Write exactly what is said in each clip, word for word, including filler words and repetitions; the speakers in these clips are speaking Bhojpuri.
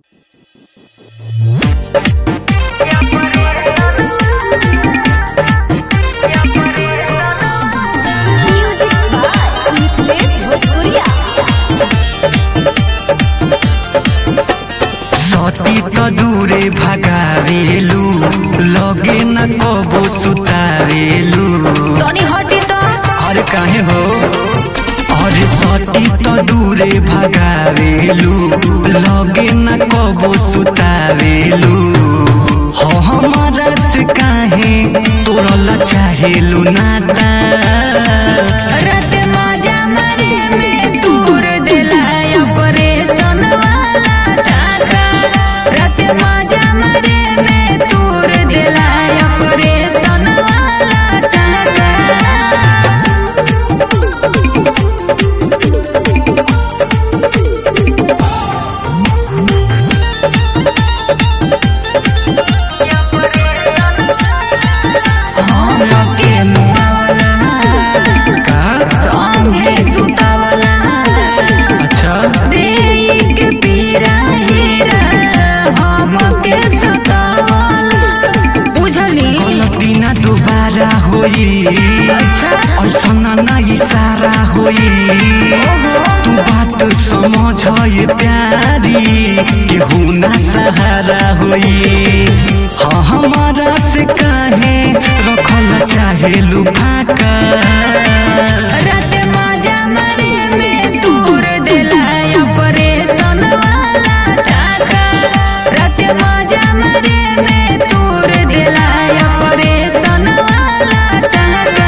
सती तो दूरे भगावेलू लगे न कबो सुतावेलू तनी हटी तो और काहे हो और सती तो दूरे भगावेलू लगे न कबो सुतावेलू हो हमारा से काहे तोरला चाहेलू नाता रात मजा मारे में तूर देला ऑपरेशन वाला टाका रात मजा मारे में तूर देला ऑपरेशन वाला टाका के मुआवला का संगे सुतावला अच्छा देई के पीरा हीरा हम के सतावला बुझली गलती ना दोबारा होई अच्छा ऐसा ना इशारा होई तू बात समझ ये प्यारी केहू ना सहारा होई हाँ हमारा से काहे रखल चाहे लुभाका रात मजा मारे में तूर देला ऑपरेशन वाला टाका रात मजा मारे में तूर देला ऑपरेशन वाला टाका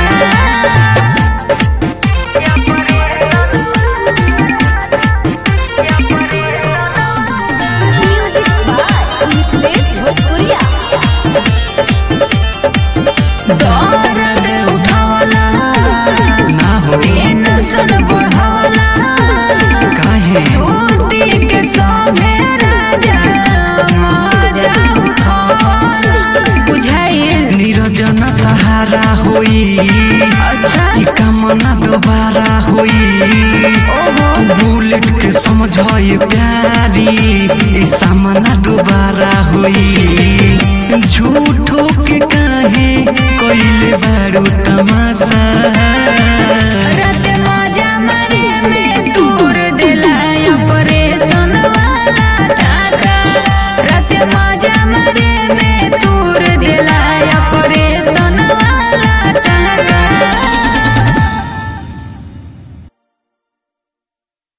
दर्द उठावला ना हो टेंशन बढ़ावला काहे धोती के संगे राजा मजा उठावला बुझाइल निरजन सहारा होई अच्छा ई कामना दोबारा होई तू बुलेट के समझ ये प्यारी ई सामना दोबारा होई झूठो के काहे कोइले बारू तमाशा रात